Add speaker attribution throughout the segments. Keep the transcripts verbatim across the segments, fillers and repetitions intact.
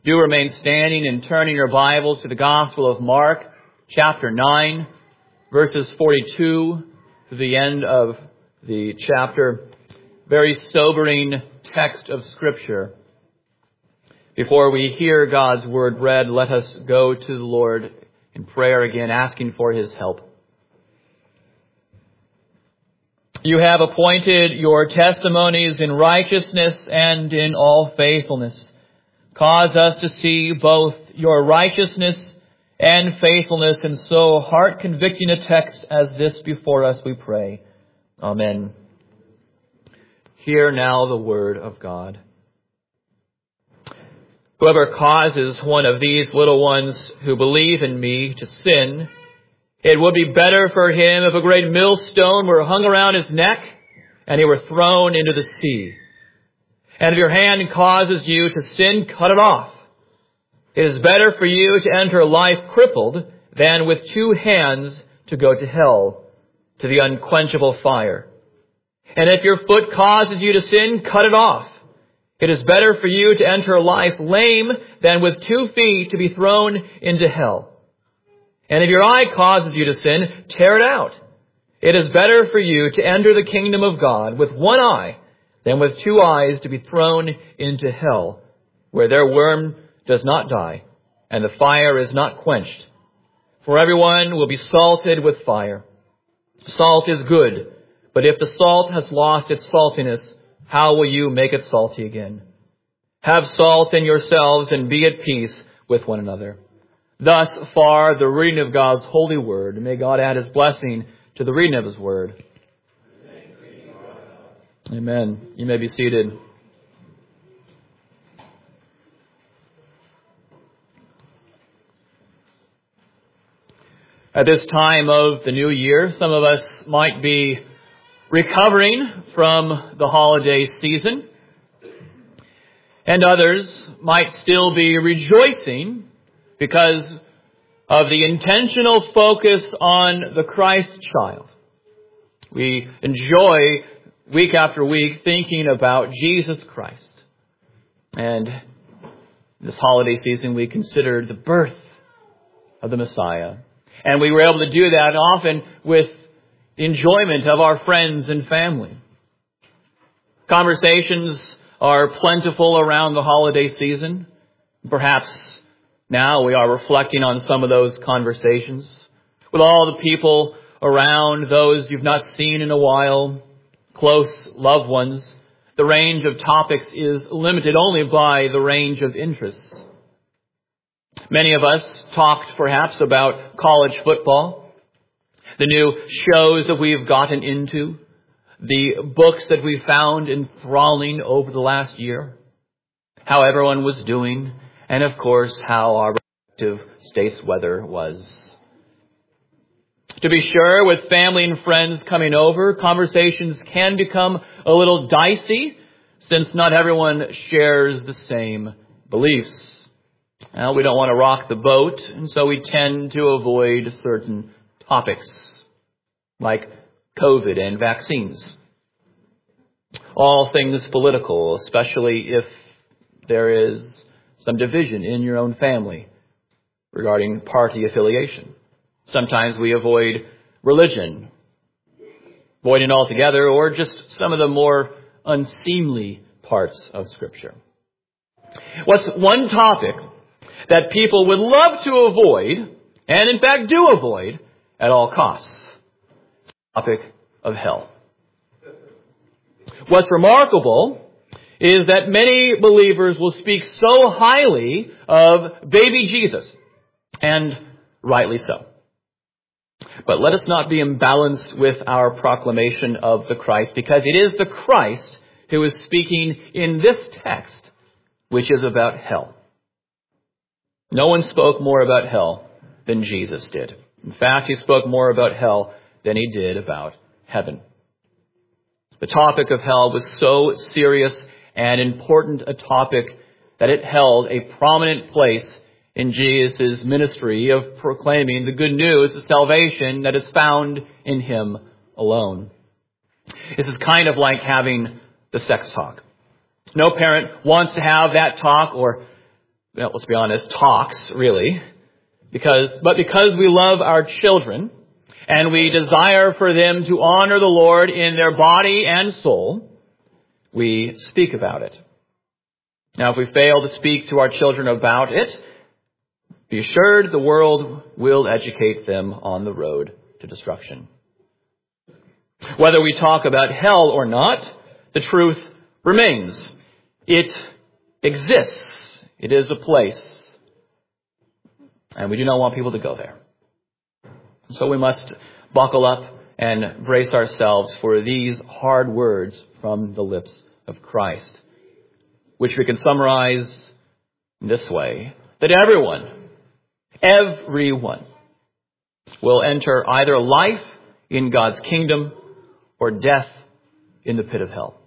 Speaker 1: Do remain standing and turning your Bibles to the Gospel of Mark, chapter nine, verses forty-two to the end of the chapter. Very sobering text of Scripture. Before we hear God's Word read, let us go to the Lord in prayer again, asking for His help. You have appointed your testimonies in righteousness and in all faithfulness. Cause us to see both your righteousness and faithfulness in so heart-convicting a text as this before us, we pray. Amen. Hear now the word of God. Whoever causes one of these little ones who believe in me to sin, it would be better for him if a great millstone were hung around his neck and he were thrown into the sea. And if your hand causes you to sin, cut it off. It is better for you to enter life crippled than with two hands to go to hell, to the unquenchable fire. And if your foot causes you to sin, cut it off. It is better for you to enter life lame than with two feet to be thrown into hell. And if your eye causes you to sin, tear it out. It is better for you to enter the kingdom of God with one eye than with two eyes to be thrown into hell, where their worm does not die, and the fire is not quenched. For everyone will be salted with fire. Salt is good, but if the salt has lost its saltiness, how will you make it salty again? Have salt in yourselves and be at peace with one another. Thus far, the reading of God's holy word. May God add His blessing to the reading of His word. Amen. You may be seated. At this time of the new year, some of us might be recovering from the holiday season, and others might still be rejoicing because of the intentional focus on the Christ child. We enjoy week after week thinking about Jesus Christ. And this holiday season we considered the birth of the Messiah. And we were able to do that often with enjoyment of our friends and family. Conversations are plentiful around the holiday season. Perhaps now we are reflecting on some of those conversations with all the people around, those you've not seen in a while, close loved ones. The range of topics is limited only by the range of interests. Many of us talked perhaps about college football, the new shows that we've gotten into, the books that we found enthralling over the last year, how everyone was doing, and of course how our respective states' weather was. To be sure, with family and friends coming over, conversations can become a little dicey since not everyone shares the same beliefs. Well, we don't want to rock the boat, and so we tend to avoid certain topics, like COVID and vaccines. All things political, especially if there is some division in your own family regarding party affiliation. Sometimes we avoid religion, avoiding it altogether, or just some of the more unseemly parts of Scripture. What's one topic that people would love to avoid, and in fact do avoid, at all costs? The topic of hell. What's remarkable is that many believers will speak so highly of baby Jesus, and rightly so. But let us not be imbalanced with our proclamation of the Christ, because it is the Christ who is speaking in this text, which is about hell. No one spoke more about hell than Jesus did. In fact, He spoke more about hell than He did about heaven. The topic of hell was so serious and important a topic that it held a prominent place in Jesus' ministry of proclaiming the good news of salvation that is found in Him alone. This is kind of like having the sex talk. No parent wants to have that talk, or well, let's be honest, talks, really. Because, but because we love our children, and we desire for them to honor the Lord in their body and soul, we speak about it. Now, if we fail to speak to our children about it, be assured the world will educate them on the road to destruction. Whether we talk about hell or not, the truth remains. It exists. It is a place. And we do not want people to go there. So we must buckle up and brace ourselves for these hard words from the lips of Christ, which we can summarize in this way, that everyone, everyone will enter either life in God's kingdom or death in the pit of hell.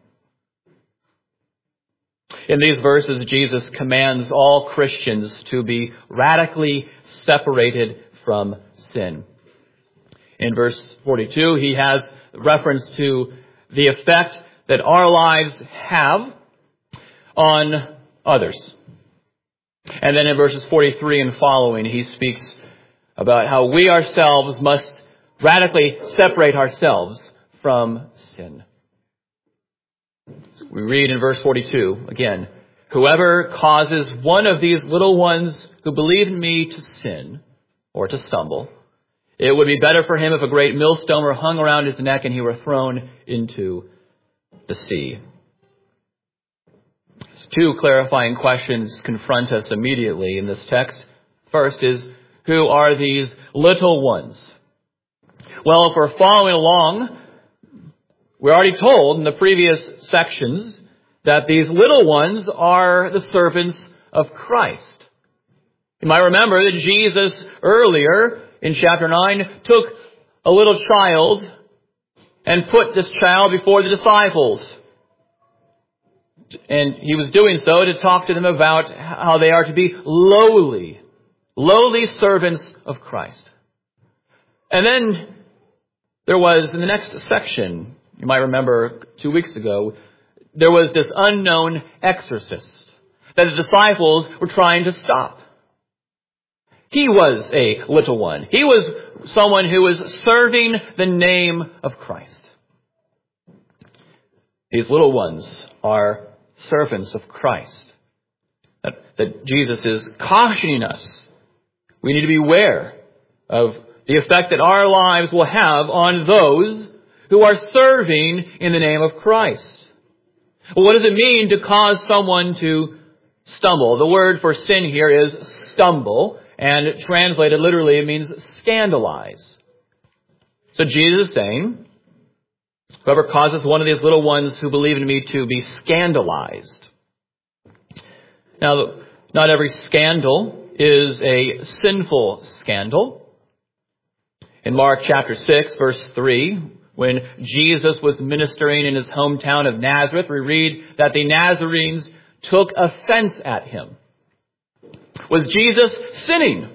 Speaker 1: In these verses, Jesus commands all Christians to be radically separated from sin. In verse forty-two, he has reference to the effect that our lives have on others. And then in verses forty-three and following, he speaks about how we ourselves must radically separate ourselves from sin. We read in verse forty-two, again, whoever causes one of these little ones who believe in me to sin or to stumble, it would be better for him if a great millstone were hung around his neck and he were thrown into the sea. Two clarifying questions confront us immediately in this text. First is, who are these little ones? Well, if we're following along, we're already told in the previous sections that these little ones are the servants of Christ. You might remember that Jesus earlier in chapter nine took a little child and put this child before the disciples. And he was doing so to talk to them about how they are to be lowly, lowly servants of Christ. And then there was, in the next section, you might remember two weeks ago, there was this unknown exorcist that the disciples were trying to stop. He was a little one. He was someone who was serving the name of Christ. These little ones are servants of Christ. That, that Jesus is cautioning us. We need to be aware of the effect that our lives will have on those who are serving in the name of Christ. Well, what does it mean to cause someone to stumble? The word for sin here is stumble, and translated literally it means scandalize. So Jesus is saying, whoever causes one of these little ones who believe in me to be scandalized. Now, not every scandal is a sinful scandal. In Mark chapter six, verse three, when Jesus was ministering in his hometown of Nazareth, we read that the Nazarenes took offense at him. Was Jesus sinning?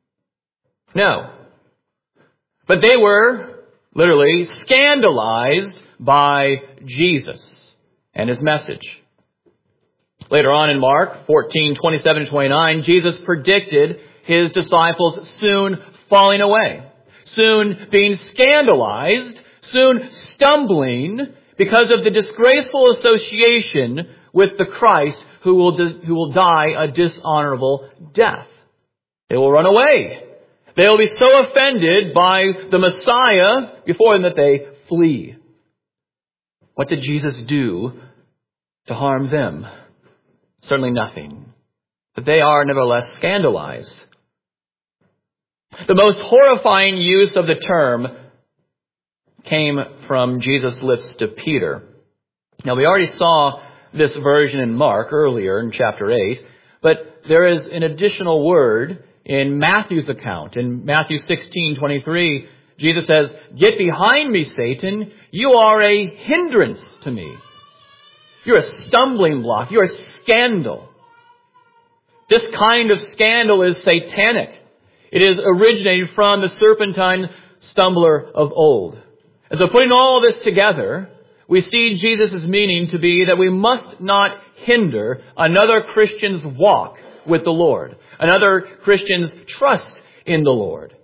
Speaker 1: No. But they were literally scandalized by Jesus and his message. Later on in Mark fourteen, twenty-seven to twenty-nine, Jesus predicted his disciples soon falling away, soon being scandalized, soon stumbling because of the disgraceful association with the Christ who will who will die a dishonorable death. They will run away. They will be so offended by the Messiah before them that they flee. What did Jesus do to harm them? Certainly nothing. But they are nevertheless scandalized. The most horrifying use of the term came from Jesus' lips to Peter. Now, we already saw this version in Mark earlier in chapter eight, but there is an additional word in Matthew's account. In Matthew sixteen twenty-three, Jesus says, "Get behind me, Satan. You are a hindrance to me. You're a stumbling block. You're a scandal." This kind of scandal is satanic. It is originated from the serpentine stumbler of old. And so putting all this together, we see Jesus' meaning to be that we must not hinder another Christian's walk with the Lord. Another Christian's trust in the Lord.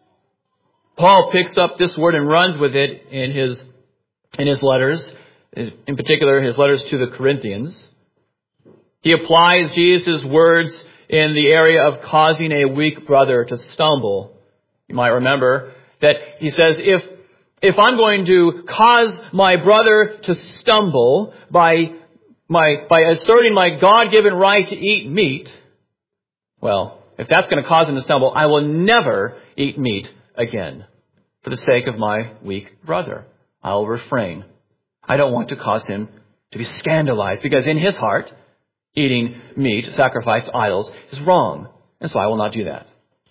Speaker 1: Paul picks up this word and runs with it in his, in his letters, in particular his letters to the Corinthians. He applies Jesus' words in the area of causing a weak brother to stumble. You might remember that he says, if, if I'm going to cause my brother to stumble by, my, by asserting my God-given right to eat meat, well, if that's going to cause him to stumble, I will never eat meat again for the sake of my weak brother. I'll refrain. I don't want to cause him to be scandalized, because in his heart, eating meat sacrificed to idols is wrong. And so I will not do that.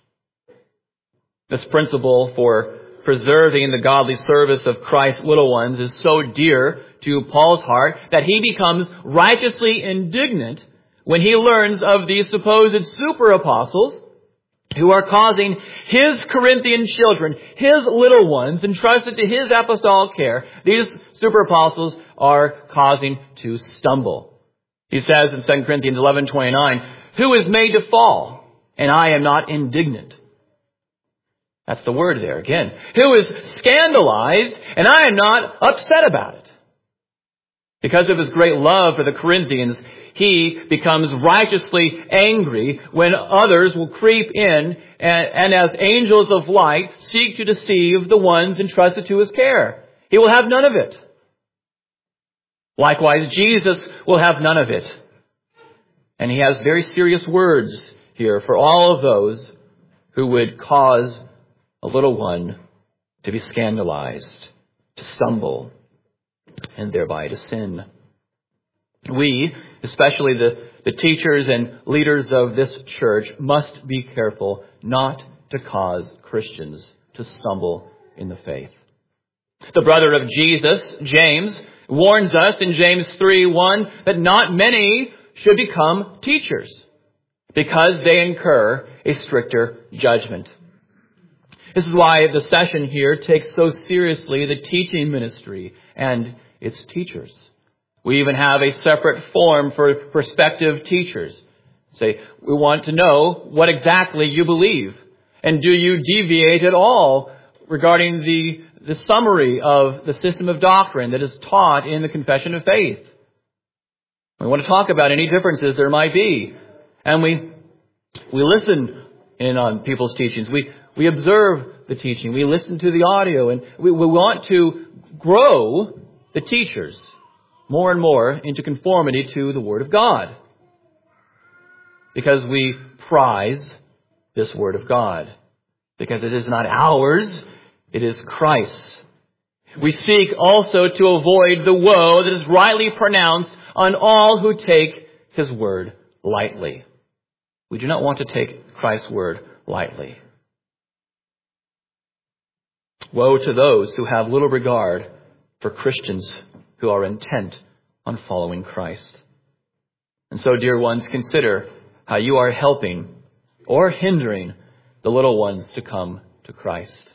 Speaker 1: This principle for preserving the godly service of Christ's little ones is so dear to Paul's heart that he becomes righteously indignant when he learns of these supposed super apostles who are causing his Corinthian children, his little ones, entrusted to his apostolic care, these super apostles are causing to stumble. He says in Second Corinthians eleven twenty-nine, who is made to fall, and I am not indignant? That's the word there again. Who is scandalized, and I am not upset about it? Because of his great love for the Corinthians, he becomes righteously angry when others will creep in and, and as angels of light seek to deceive the ones entrusted to his care. He will have none of it. Likewise, Jesus will have none of it. And he has very serious words here for all of those who would cause a little one to be scandalized, to stumble, and thereby to sin. We, especially the, the teachers and leaders of this church, must be careful not to cause Christians to stumble in the faith. The brother of Jesus, James, warns us in James three one that not many should become teachers because they incur a stricter judgment. This is why the session here takes so seriously the teaching ministry and its teachers. We even have a separate form for prospective teachers. Say, we want to know what exactly you believe. And do you deviate at all regarding the, the summary of the system of doctrine that is taught in the Confession of Faith? We want to talk about any differences there might be. And we we listen in on people's teachings. We we observe the teaching. We listen to the audio. And we, we want to grow the teachers more and more into conformity to the Word of God. Because we prize this Word of God. Because it is not ours, it is Christ's. We seek also to avoid the woe that is rightly pronounced on all who take His Word lightly. We do not want to take Christ's Word lightly. Woe to those who have little regard for Christians who are intent on following Christ. And so, dear ones, consider how you are helping or hindering the little ones to come to Christ.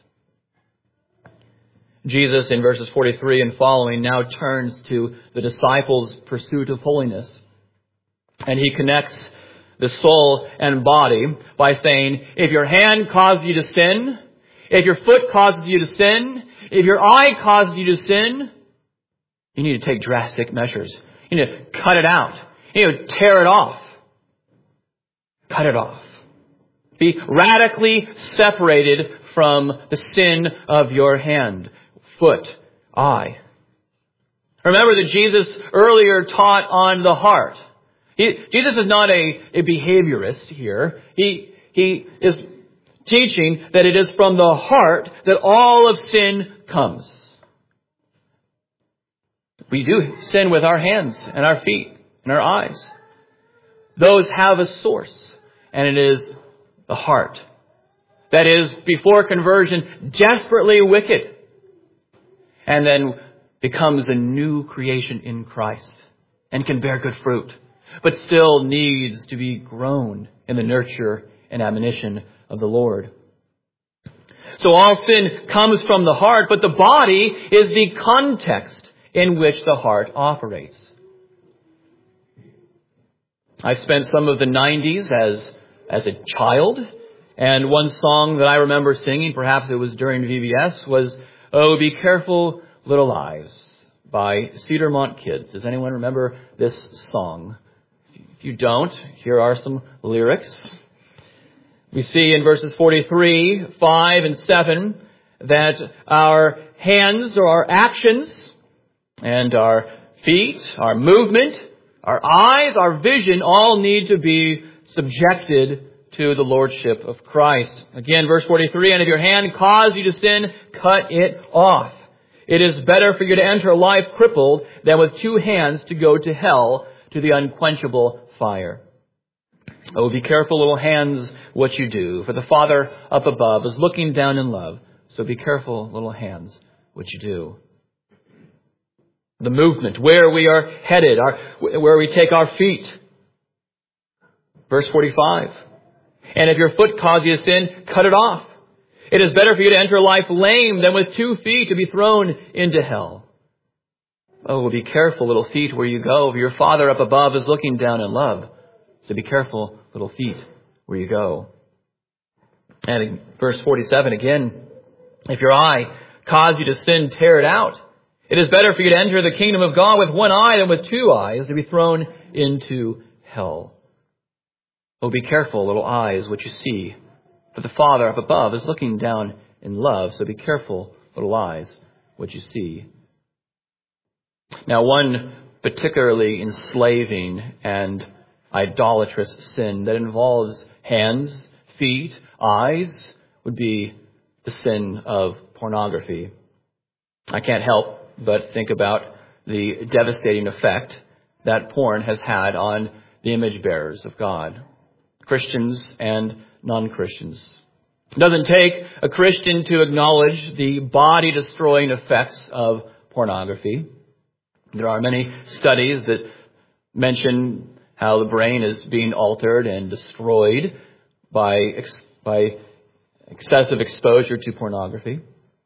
Speaker 1: Jesus, in verses forty-three and following, now turns to the disciples' pursuit of holiness. And he connects the soul and body by saying, if your hand causes you to sin, if your foot causes you to sin, if your eye causes you to sin, you need to take drastic measures. You need to cut it out. You need to tear it off. Cut it off. Be radically separated from the sin of your hand, foot, eye. Remember that Jesus earlier taught on the heart. He, Jesus is not a, a behaviorist here. He, he is teaching that it is from the heart that all of sin comes. We do sin with our hands and our feet and our eyes. Those have a source, and it is the heart. That is, before conversion, desperately wicked, and then becomes a new creation in Christ and can bear good fruit, but still needs to be grown in the nurture and admonition of the Lord. So all sin comes from the heart, but the body is the context in which the heart operates. I spent some of the nineties as, as a child, and one song that I remember singing, perhaps it was during V B S, was, "Oh, Be Careful, Little Eyes," by Cedarmont Kids. Does anyone remember this song? If you don't, here are some lyrics. We see in verses forty-three, five, and seven that our hands or our actions and our feet, our movement, our eyes, our vision all need to be subjected to the lordship of Christ. Again, verse forty-three, "And if your hand cause you to sin, cut it off. It is better for you to enter life crippled than with two hands to go to hell, to the unquenchable fire. Oh, be careful, little hands, what you do, for the Father up above is looking down in love. So be careful, little hands, what you do." The movement, where we are headed, our, where we take our feet. Verse forty-five, "And if your foot cause you to sin, cut it off. It is better for you to enter life lame than with two feet to be thrown into hell. Oh, be careful, little feet, where you go, for your Father up above is looking down in love. So be careful, little feet, where you go." And in verse forty-seven again, "If your eye cause you to sin, tear it out. It is better for you to enter the kingdom of God with one eye than with two eyes to be thrown into hell. Oh, be careful, little eyes, what you see, for the Father up above is looking down in love. So be careful, little eyes, what you see." Now, one particularly enslaving and idolatrous sin that involves hands, feet, eyes would be the sin of pornography. I can't help but think about the devastating effect that porn has had on the image bearers of God, Christians and non-Christians. It doesn't take a Christian to acknowledge the body-destroying effects of pornography. There are many studies that mention how the brain is being altered and destroyed by, ex- by excessive exposure to pornography.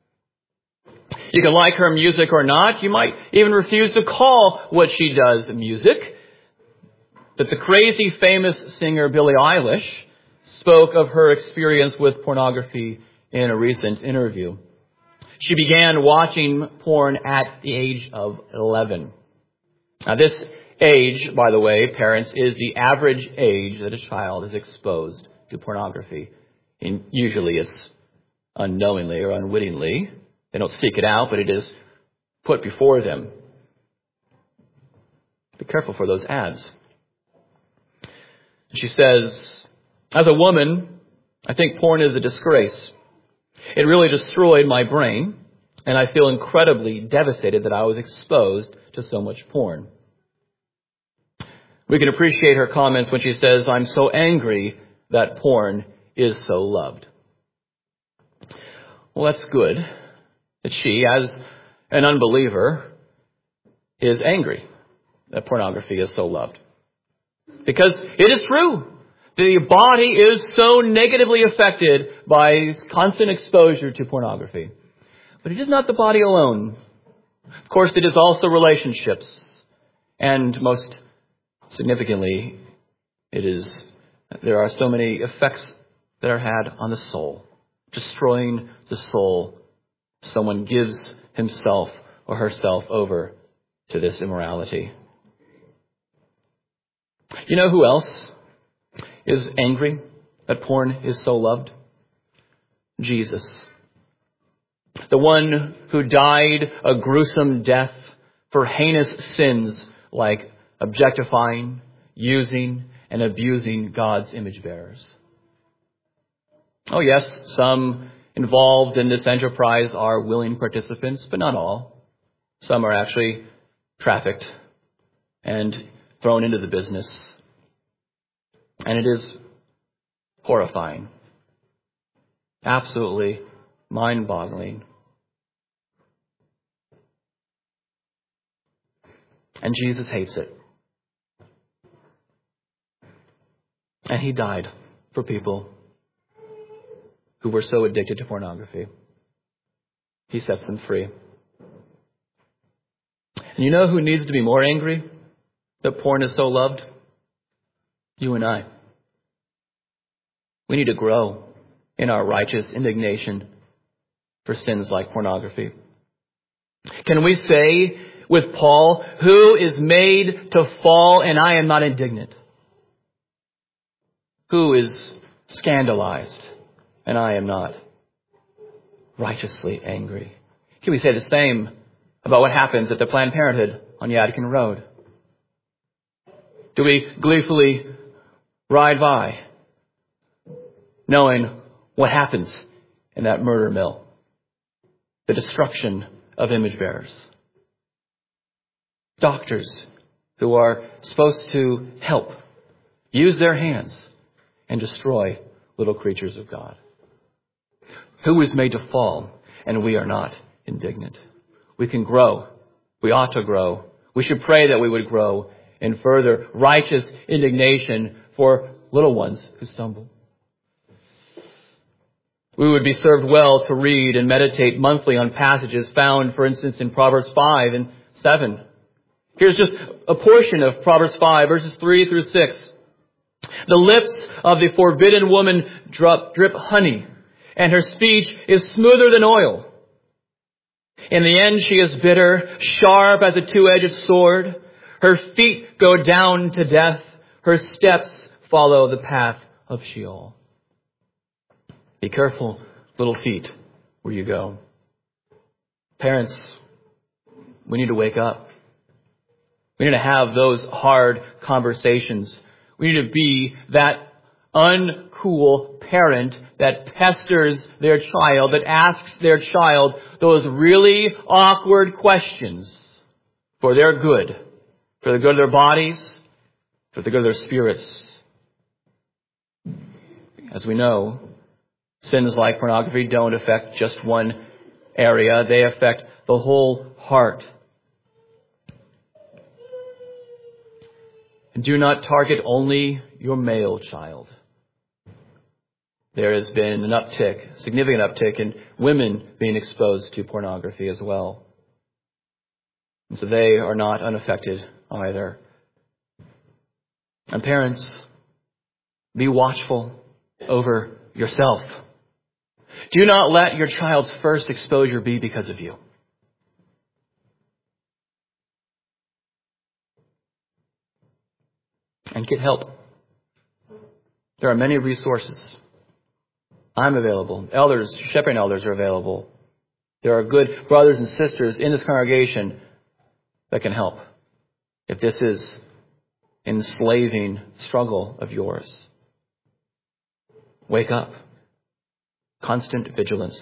Speaker 1: You can like her music or not. You might even refuse to call what she does music. But the crazy famous singer Billie Eilish spoke of her experience with pornography in a recent interview. She began watching porn at the age of eleven. Now, this age, by the way, parents, is the average age that a child is exposed to pornography. And usually it's unknowingly or unwittingly. They don't seek it out, but it is put before them. Be careful for those ads. She says, "As a woman, I think porn is a disgrace. It really destroyed my brain, and I feel incredibly devastated that I was exposed to so much porn." We can appreciate her comments when she says, "I'm so angry that porn is so loved." Well, that's good that she, as an unbeliever, is angry that pornography is so loved. Because it is true. The body is so negatively affected by constant exposure to pornography. But it is not the body alone. Of course, it is also relationships. And most significantly, it is, there are so many effects that are had on the soul. Destroying the soul. Someone gives himself or herself over to this immorality. You know who else is angry that porn is so loved? Jesus. The one who died a gruesome death for heinous sins like objectifying, using, and abusing God's image bearers. Oh yes, some involved in this enterprise are willing participants, but not all. Some are actually trafficked and thrown into the business. And it is horrifying. Absolutely mind-boggling. And Jesus hates it. And he died for people who were so addicted to pornography. He sets them free. And you know who needs to be more angry that porn is so loved? You and I. We need to grow in our righteous indignation for sins like pornography. Can we say with Paul, who is made to fall and I am not indignant? Who is scandalized and I am not righteously angry? Can we say the same about what happens at the Planned Parenthood on Yadkin Road? Do we gleefully ride by knowing what happens in that murder mill? The destruction of image bearers. Doctors who are supposed to help use their hands and destroy little creatures of God. Who is made to fall and we are not indignant? We can grow. We ought to grow. We should pray that we would grow in further righteous indignation for little ones who stumble. We would be served well to read and meditate monthly on passages found, for instance, in Proverbs five and seven. Here's just a portion of Proverbs five, verses three through six. The lips of the forbidden woman drip, drip honey, and her speech is smoother than oil. In the end she is bitter, sharp as a two-edged sword. Her feet go down to death. Her steps follow the path of Sheol. Be careful, little feet, where you go. Parents, we need to wake up. We need to have those hard conversations. We need to be that uncool parent that pesters their child, that asks their child those really awkward questions for their good, for the good of their bodies, for the good of their spirits. As we know, sins like pornography don't affect just one area. They affect the whole heart. And do not target only your male child. There has been an uptick, significant uptick in women being exposed to pornography as well. And so they are not unaffected either. And parents, be watchful over yourself. Do not let your child's first exposure be because of you. And get help. There are many resources. I'm available. Elders, shepherding elders are available. There are good brothers and sisters in this congregation that can help if this is an enslaving struggle of yours. Wake up. Constant vigilance.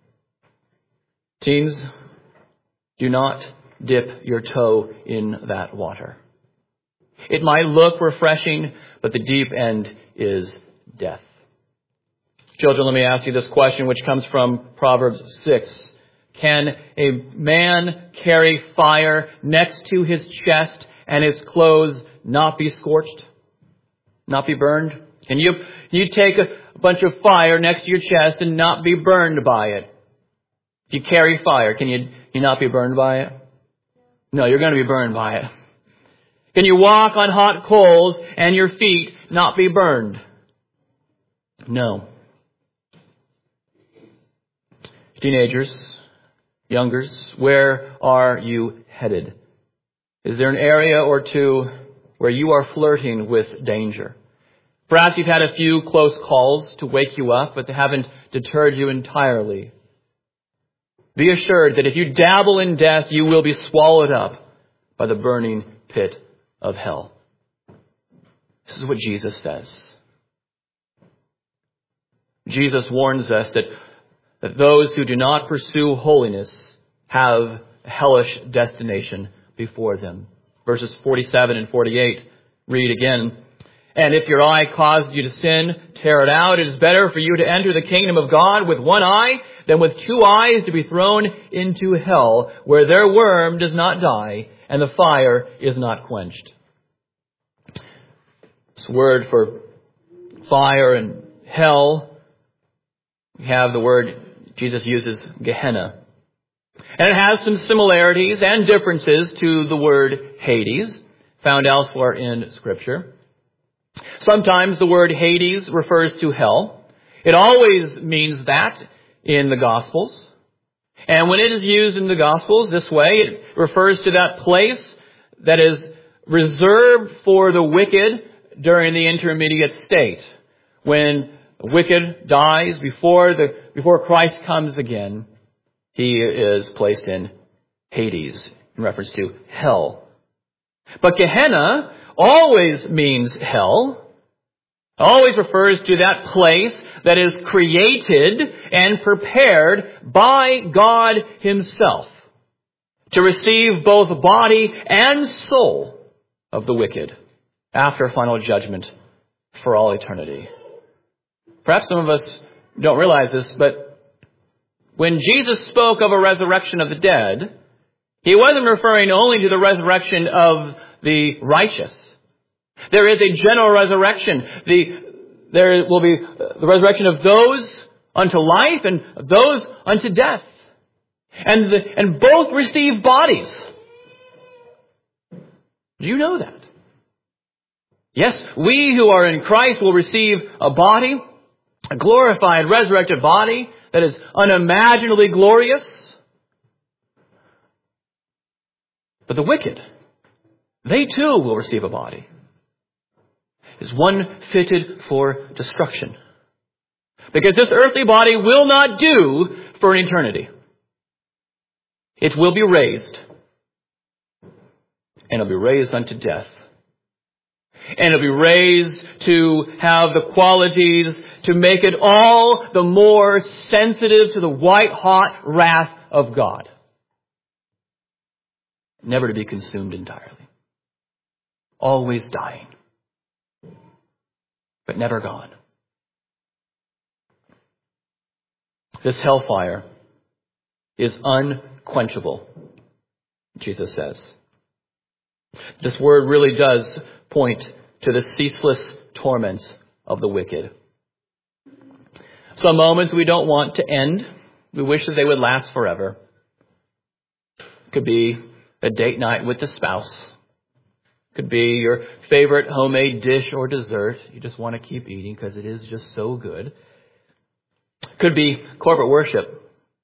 Speaker 1: Teens, do not dip your toe in that water. It might look refreshing, but the deep end is death. Children, let me ask you this question, which comes from Proverbs six. Can a man carry fire next to his chest and his clothes not be scorched? Not be burned? Can you, can you take a bunch of fire next to your chest and not be burned by it? If you carry fire, can you, you not be burned by it? No, you're going to be burned by it. Can you walk on hot coals and your feet not be burned? No. Teenagers, youngers, where are you headed? Is there an area or two where you are flirting with danger? Perhaps you've had a few close calls to wake you up, but they haven't deterred you entirely. Be assured that if you dabble in death, you will be swallowed up by the burning pit of hell. This is what Jesus says. Jesus warns us that, that those who do not pursue holiness have a hellish destination before them. Verses forty-seven and forty-eight read again. And if your eye causes you to sin, tear it out. It is better for you to enter the kingdom of God with one eye than with two eyes to be thrown into hell, where their worm does not die and the fire is not quenched. This word for fire and hell, we have the word Jesus uses, Gehenna. And it has some similarities and differences to the word Hades, found elsewhere in Scripture. Sometimes the word Hades refers to hell. It always means that in the Gospels. And when it is used in the Gospels this way, it refers to that place that is reserved for the wicked during the intermediate state. When the wicked dies before the before Christ comes again, he is placed in Hades, in reference to hell. But Gehenna always means hell. Always refers to that place that is created and prepared by God himself to receive both body and soul of the wicked after final judgment for all eternity. Perhaps some of us don't realize this, but when Jesus spoke of a resurrection of the dead, he wasn't referring only to the resurrection of the righteous. There is a general resurrection. The, there will be the resurrection of those unto life and those unto death. And, the, and both receive bodies. Do you know that? Yes, we who are in Christ will receive a body, a glorified, resurrected body that is unimaginably glorious. But the wicked, they too will receive a body. Is one fitted for destruction. Because this earthly body will not do for an eternity. It will be raised. And it'll be raised unto death. And it'll be raised to have the qualities to make it all the more sensitive to the white-hot wrath of God. Never to be consumed entirely. Always dying. But never gone. This hellfire is unquenchable, Jesus says. This word really does point to the ceaseless torments of the wicked. Some moments we don't want to end. We wish that they would last forever. It could be a date night with the spouse. Could be your favorite homemade dish or dessert. You just want to keep eating because it is just so good. Could be corporate worship.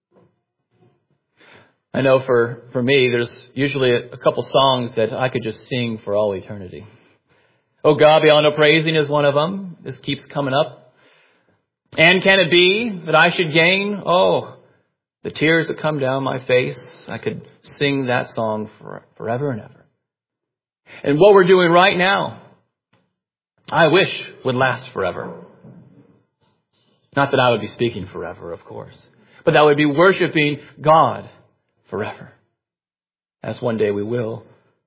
Speaker 1: I know for, for me, there's usually a, a couple songs that I could just sing for all eternity. Oh God, Beyond All Praising is one of them. This keeps coming up. And can it be that I should gain? Oh, the tears that come down my face. I could sing that song for, forever and ever. And what we're doing right now, I wish would last forever. Not that I would be speaking forever, of course, but that would be worshiping God forever, as one day we will.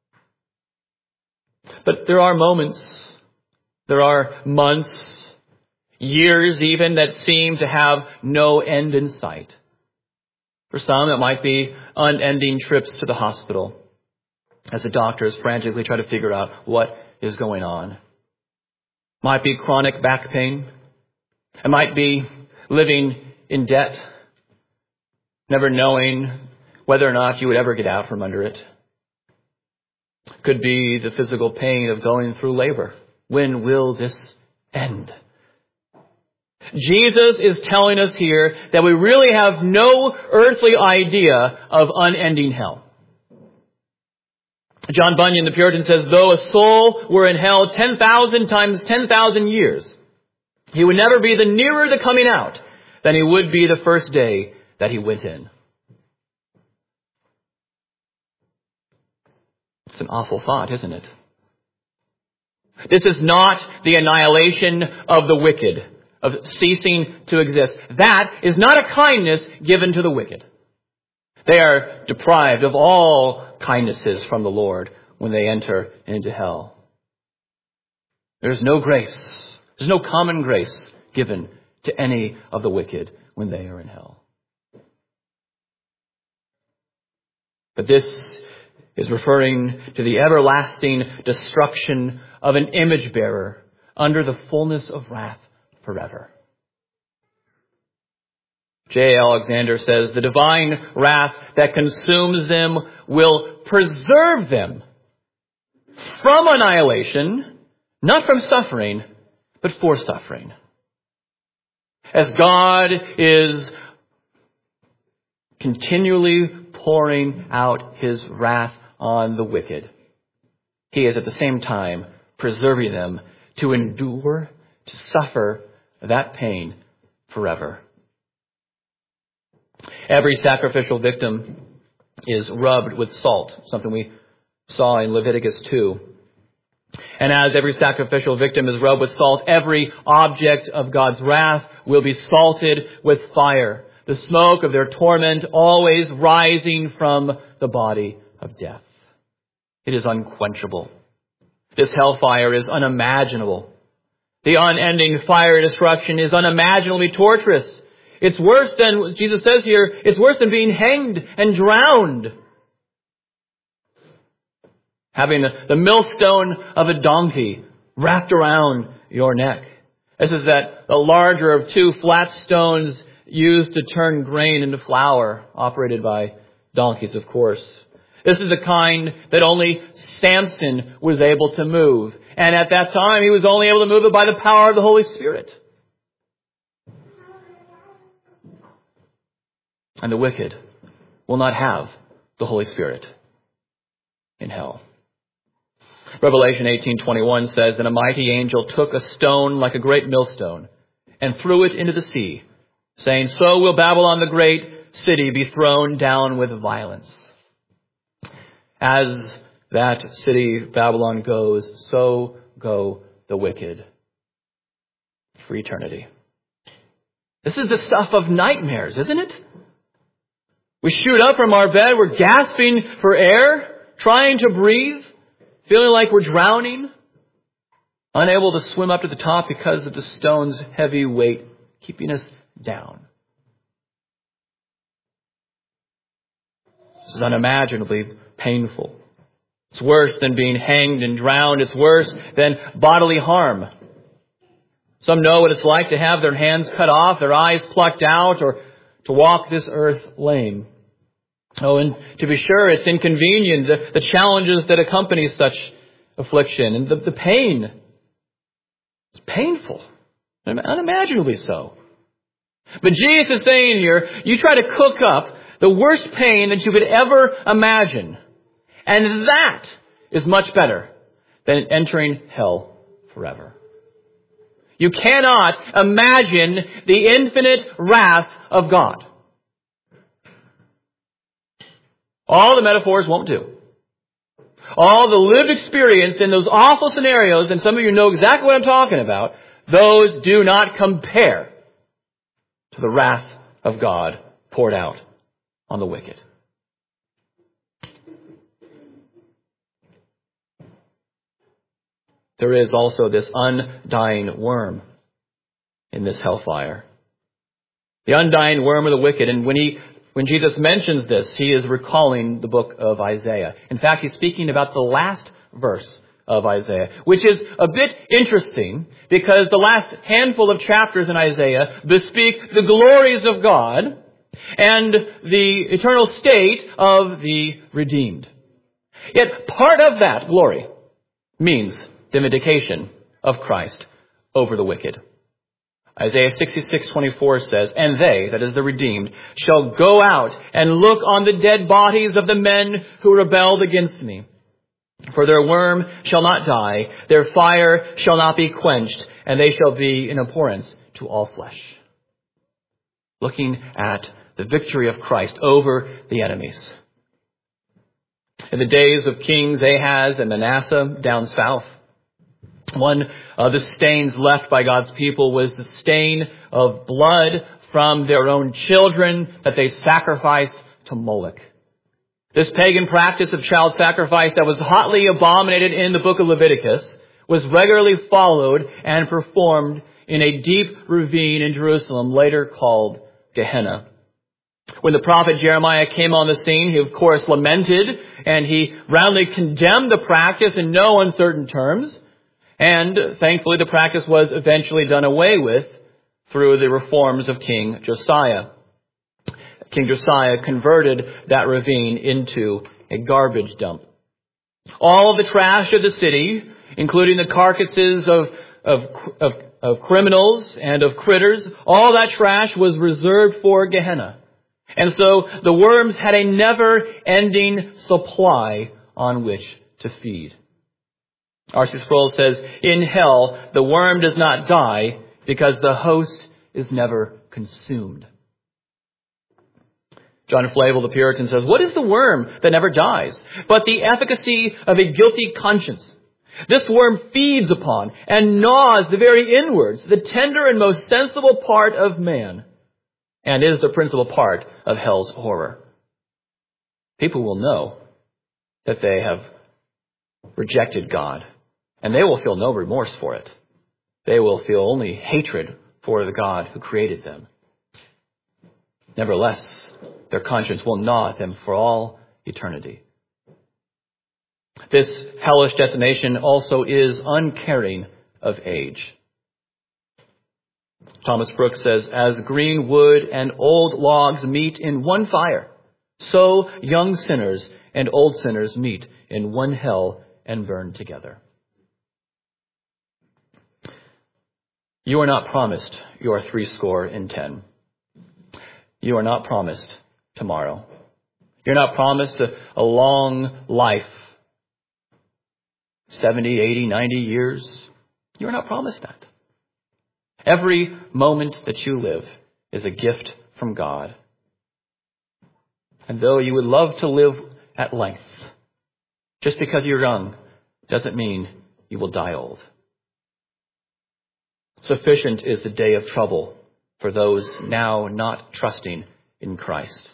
Speaker 1: But there are moments, there are months, years even, that seem to have no end in sight. For some, it might be unending trips to the hospital as the doctors frantically try to figure out what is going on. Might be chronic back pain. It might be living in debt, never knowing whether or not you would ever get out from under it. Could be the physical pain of going through labor. When will this end? Jesus is telling us here that we really have no earthly idea of unending hell. John Bunyan, the Puritan, says, though a soul were in hell ten thousand times ten thousand years, he would never be the nearer the coming out than he would be the first day that he went in. It's an awful thought, isn't it? This is not the annihilation of the wicked, of ceasing to exist. That is not a kindness given to the wicked. They are deprived of all kindnesses from the Lord when they enter into hell. There's no grace. There's no common grace given to any of the wicked when they are in hell. But this is referring to the everlasting destruction of an image bearer under the fullness of wrath forever. J. Alexander says, the divine wrath that consumes them will preserve them from annihilation, Not from suffering, but for suffering. As God is continually pouring out his wrath on the wicked, he is at the same time preserving them to endure, to suffer that pain forever. Every sacrificial victim is rubbed with salt, something we saw in Leviticus two. And as every sacrificial victim is rubbed with salt, every object of God's wrath will be salted with fire, the smoke of their torment always rising from the body of death. It is unquenchable. This hellfire is unimaginable. The unending fire destruction is unimaginably torturous. It's worse than, Jesus says here, it's worse than being hanged and drowned. Having the, the millstone of a donkey wrapped around your neck. This is that the larger of two flat stones used to turn grain into flour, operated by donkeys, of course. This is the kind that only Samson was able to move. And at that time, he was only able to move it by the power of the Holy Spirit. And the wicked will not have the Holy Spirit in hell. Revelation eighteen twenty-one says that a mighty angel took a stone like a great millstone and threw it into the sea, saying, "So will Babylon the great city be thrown down with violence." As that city, Babylon, goes, so go the wicked for eternity. This is the stuff of nightmares, isn't it? We shoot up from our bed, we're gasping for air, trying to breathe, feeling like we're drowning, unable to swim up to the top because of the stone's heavy weight keeping us down. This is unimaginably painful. It's worse than being hanged and drowned. It's worse than bodily harm. Some know what it's like to have their hands cut off, their eyes plucked out, or to walk this earth lame. Oh, and to be sure, it's inconvenient, the, the challenges that accompany such affliction, and the, the pain. It's painful, unimaginably so. But Jesus is saying here, you try to cook up the worst pain that you could ever imagine, and that is much better than entering hell forever. You cannot imagine the infinite wrath of God. All the metaphors won't do. All the lived experience in those awful scenarios, and some of you know exactly what I'm talking about, those do not compare to the wrath of God poured out on the wicked. There is also this undying worm in this hellfire. The undying worm of the wicked. And when he When Jesus mentions this, he is recalling the book of Isaiah. In fact, he's speaking about the last verse of Isaiah, which is a bit interesting because the last handful of chapters in Isaiah bespeak the glories of God and the eternal state of the redeemed. Yet part of that glory means the vindication of Christ over the wicked. Isaiah sixty-six twenty-four says, "And they," that is the redeemed, "shall go out and look on the dead bodies of the men who rebelled against me. For their worm shall not die, their fire shall not be quenched, and they shall be an abhorrence to all flesh." Looking at the victory of Christ over the enemies. In the days of Kings Ahaz and Manasseh down south, one of the stains left by God's people was the stain of blood from their own children that they sacrificed to Moloch. This pagan practice of child sacrifice that was hotly abominated in the book of Leviticus was regularly followed and performed in a deep ravine in Jerusalem, later called Gehenna. When the prophet Jeremiah came on the scene, he of course lamented and he roundly condemned the practice in no uncertain terms. And thankfully, the practice was eventually done away with through the reforms of King Josiah. King Josiah converted that ravine into a garbage dump. All of the trash of the city including the carcasses of, of, of, of criminals and of critters. All that trash was reserved for Gehenna. And so the worms had a never-ending supply on which to feed. R C Sproul says, in hell, the worm does not die because the host is never consumed. John Flavel, the Puritan, says, what is the worm that never dies but the efficacy of a guilty conscience? This worm feeds upon and gnaws the very inwards, the tender and most sensible part of man, and is the principal part of hell's horror. People will know that they have rejected God, and they will feel no remorse for it. They will feel only hatred for the God who created them. Nevertheless, their conscience will gnaw at them for all eternity. This hellish destination also is uncaring of age. Thomas Brooks says, as green wood and old logs meet in one fire, so young sinners and old sinners meet in one hell and burn together. You are not promised your threescore and ten. You are not promised tomorrow. You're not promised a, a long life, seventy, eighty, ninety years. You're not promised that. Every moment that you live is a gift from God. And though you would love to live at length, just because you're young doesn't mean you will die old. Sufficient is the day of trouble for those now not trusting in Christ.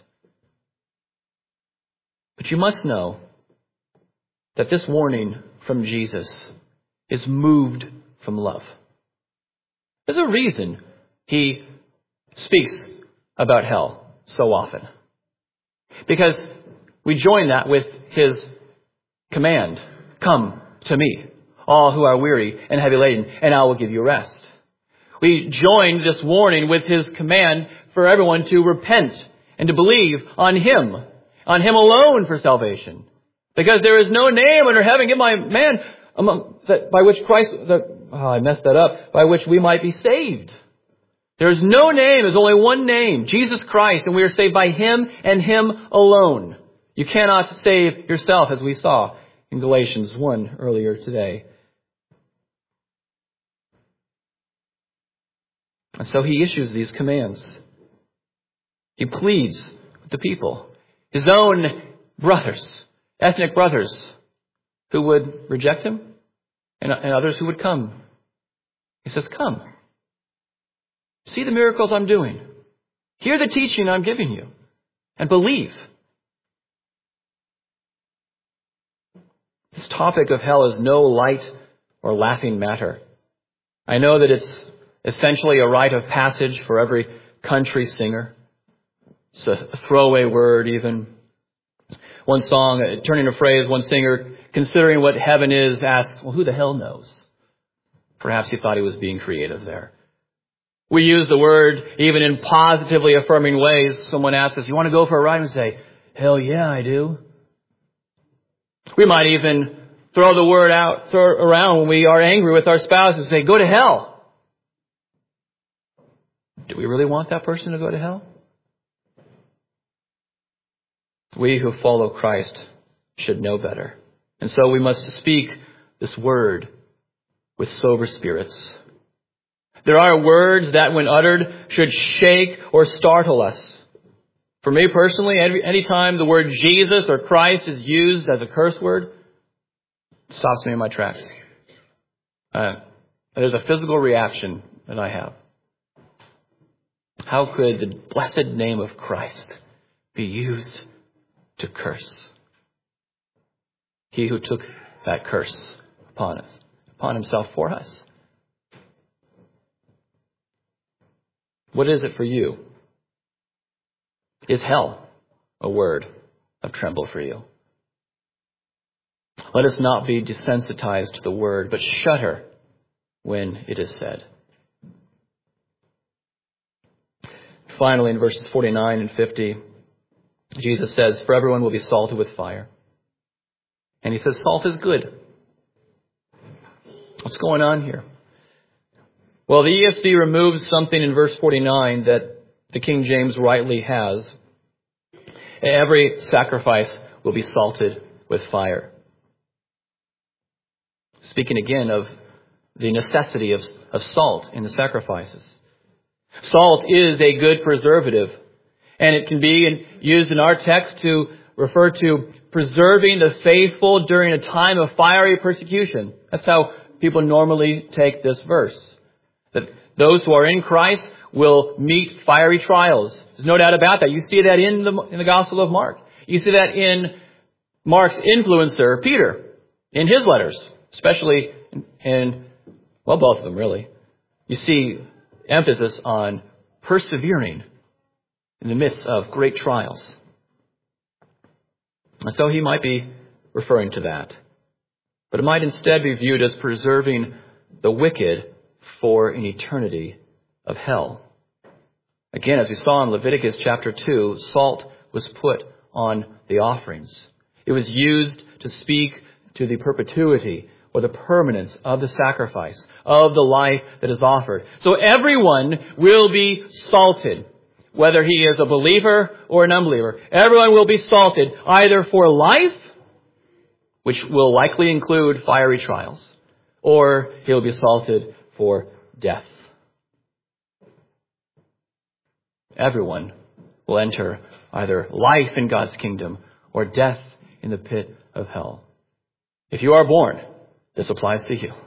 Speaker 1: But you must know that this warning from Jesus is moved from love. There's a reason he speaks about hell so often. Because we join that with his command, come to me, all who are weary and heavy laden, and I will give you rest. We join this warning with his command for everyone to repent and to believe on him, on him alone for salvation. Because there is no name under heaven given by man among, that, by which Christ, that, oh, I messed that up, by which we might be saved. There is no name, there's only one name, Jesus Christ, and we are saved by him and him alone. You cannot save yourself, as we saw in Galatians one earlier today. And so he issues these commands. He pleads with the people, his own brothers, ethnic brothers, who would reject him, and, and others who would come. He says, come. See the miracles I'm doing. Hear the teaching I'm giving you. And believe. This topic of hell is no light or laughing matter. I know that it's essentially a rite of passage for every country singer. It's a throwaway word even. One song, turning a phrase, one singer, considering what heaven is, asks, well, who the hell knows? Perhaps he thought he was being creative there. We use the word even in positively affirming ways. Someone asks us, you want to go for a ride? And we say, hell yeah, I do. We might even throw the word out, throw it around when we are angry with our spouse and say, go to hell. Do we really want that person to go to hell? We who follow Christ should know better. And so we must speak this word with sober spirits. There are words that, when uttered, should shake or startle us. For me personally, any time the word Jesus or Christ is used as a curse word, it stops me in my tracks. Uh, there's a physical reaction that I have. How could the blessed name of Christ be used to curse? He who took that curse upon us, upon himself for us. What is it for you? Is hell a word of tremble for you? Let us not be desensitized to the word, but shudder when it is said. Finally, in verses forty-nine and fifty, Jesus says, for everyone will be salted with fire. And he says, salt is good. What's going on here? Well, the E S V removes something in verse forty-nine that the King James rightly has. Every sacrifice will be salted with fire. Speaking again of the necessity of, of salt in the sacrifices. Salt is a good preservative, and it can be used in our text to refer to preserving the faithful during a time of fiery persecution. That's how people normally take this verse. That those who are in Christ will meet fiery trials. There's no doubt about that. You see that in the, in the Gospel of Mark. You see that in Mark's influencer, Peter, in his letters, especially in, in well, both of them really. You see emphasis on persevering in the midst of great trials. And so he might be referring to that. But it might instead be viewed as preserving the wicked for an eternity of hell. Again, as we saw in Leviticus chapter two, salt was put on the offerings. It was used to speak to the perpetuity or the permanence of the sacrifice, of the life that is offered. So everyone will be salted, whether he is a believer or an unbeliever. Everyone will be salted either for life, which will likely include fiery trials, or he'll be salted for death. Everyone will enter either life in God's kingdom or death in the pit of hell. If you are born, this applies to you.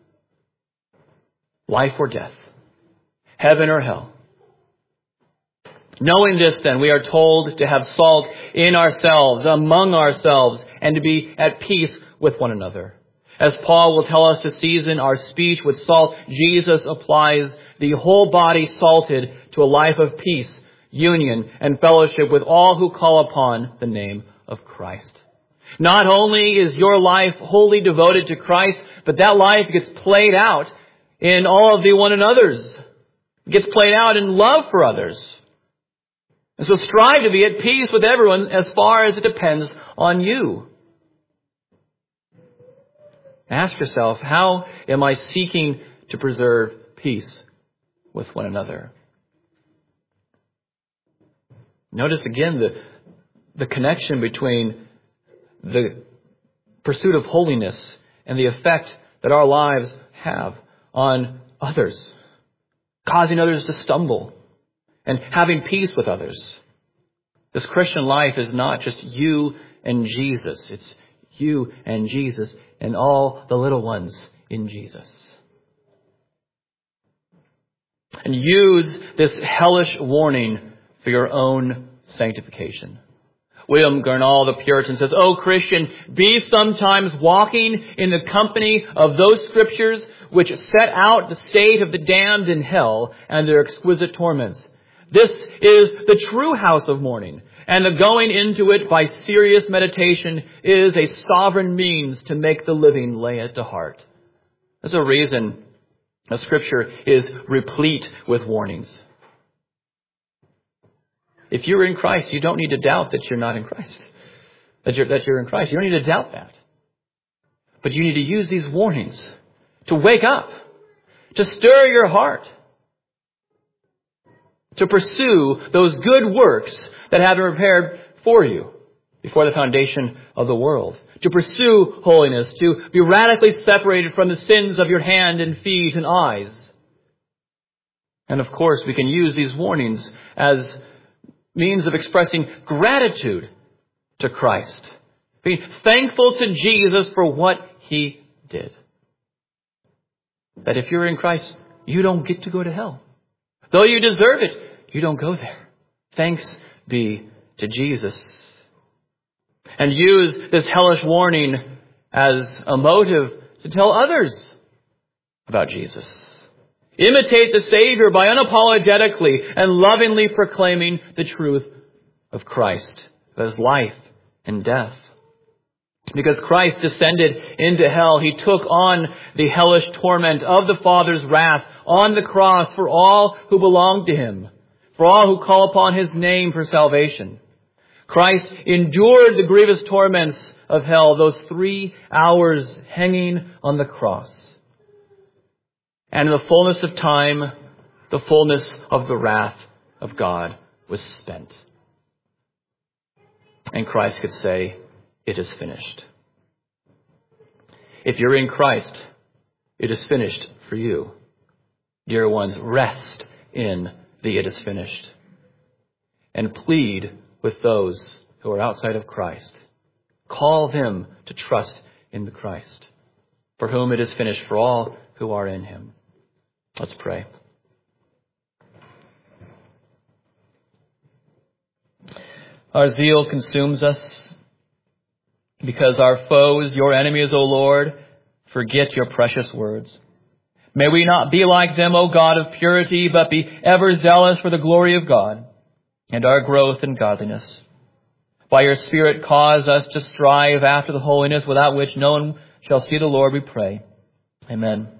Speaker 1: Life or death. Heaven or hell. Knowing this, then, we are told to have salt in ourselves, among ourselves, and to be at peace with one another. As Paul will tell us to season our speech with salt, Jesus applies the whole body salted to a life of peace, union, and fellowship with all who call upon the name of Christ. Not only is your life wholly devoted to Christ, but that life gets played out in all of the one another's. It gets played out in love for others. And so strive to be at peace with everyone as far as it depends on you. Ask yourself, how am I seeking to preserve peace with one another? Notice again the, the connection between the pursuit of holiness and the effect that our lives have on others, causing others to stumble and having peace with others. This Christian life is not just you and Jesus. It's you and Jesus and all the little ones in Jesus. And use this hellish warning for your own sanctification. William Gurnall, the Puritan, says, "O Christian, be sometimes walking in the company of those scriptures which set out the state of the damned in hell and their exquisite torments. This is the true house of mourning, and the going into it by serious meditation is a sovereign means to make the living lay it to heart." There's a reason the Scripture is replete with warnings. If you're in Christ, you don't need to doubt that you're not in Christ. That you're, that you're in Christ. You don't need to doubt that. But you need to use these warnings to wake up, to stir your heart, to pursue those good works that have been prepared for you before the foundation of the world. To pursue holiness, to be radically separated from the sins of your hand and feet and eyes. And of course, we can use these warnings as means of expressing gratitude to Christ. Being thankful to Jesus for what He did. That if you're in Christ, you don't get to go to hell. Though you deserve it, you don't go there. Thanks be to Jesus. And use this hellish warning as a motive to tell others about Jesus. Imitate the Savior by unapologetically and lovingly proclaiming the truth of Christ, of His life and death. Because Christ descended into hell, He took on the hellish torment of the Father's wrath on the cross for all who belong to Him, for all who call upon His name for salvation. Christ endured the grievous torments of hell, those three hours hanging on the cross. And in the fullness of time, the fullness of the wrath of God was spent. And Christ could say, it is finished. If you're in Christ, it is finished for you. Dear ones, rest in the it is finished. And plead with those who are outside of Christ. Call them to trust in the Christ, for whom it is finished for all who are in him. Let's pray. Our zeal consumes us because our foes, your enemies, O Lord, forget your precious words. May we not be like them, O God of purity, but be ever zealous for the glory of God and our growth in godliness. By your Spirit, cause us to strive after the holiness without which no one shall see the Lord, we pray. Amen.